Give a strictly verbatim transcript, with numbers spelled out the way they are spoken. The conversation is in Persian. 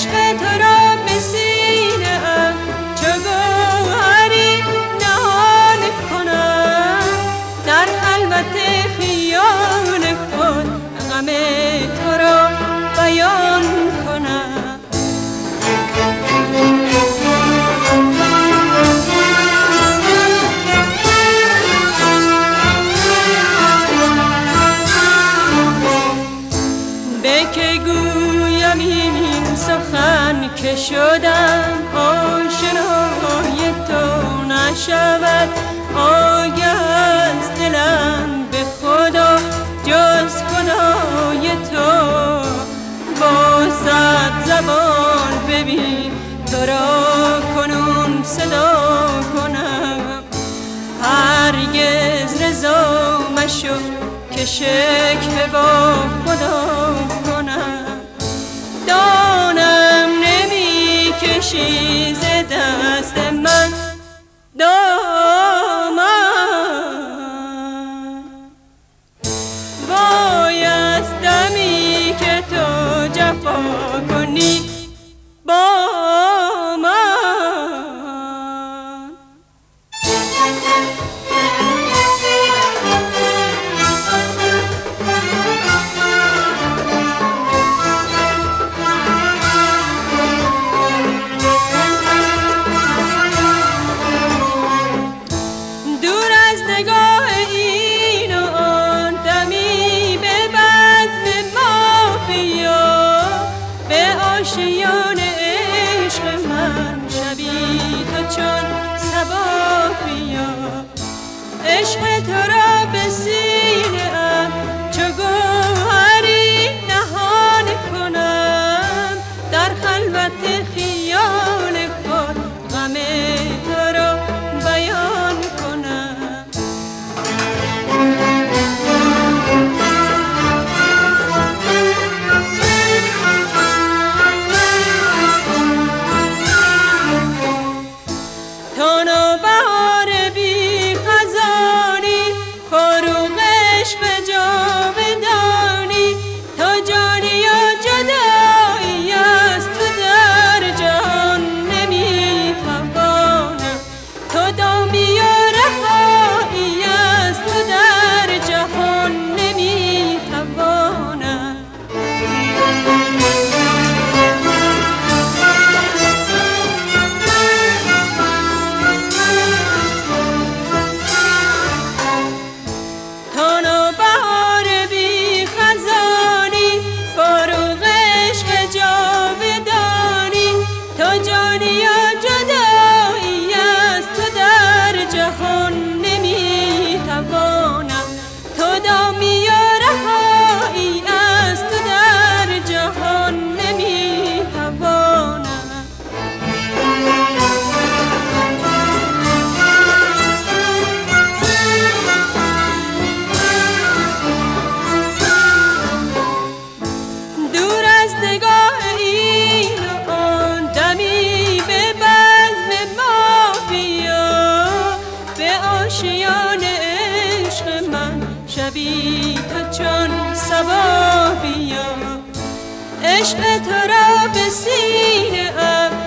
عشق تو را به سینه ام چو گوهری نهان کنم، در خلوت خیال خود غم تو را بیان کنم. به که گویم این سخن که شدم آشنای تو نشود آگه از دلم به خدا جز خدای تو. با صد زبان ببین تو را کنون صدا کنم، هرگز رضا مشو که شکوه با خدا کنم. دانم نمی کشی ز دست من دامن، بایستمی که تو جفا کنی با من. آشیان عشق من شبی تو چون صبا بیا، عشق تو را به سینه ام چو گوهری نهان کنم، در خلوت خیال خود غم تو را بیان کنم. آشیان عشق من شبی تو چون صبا بیا، عشق تو را به سینه ام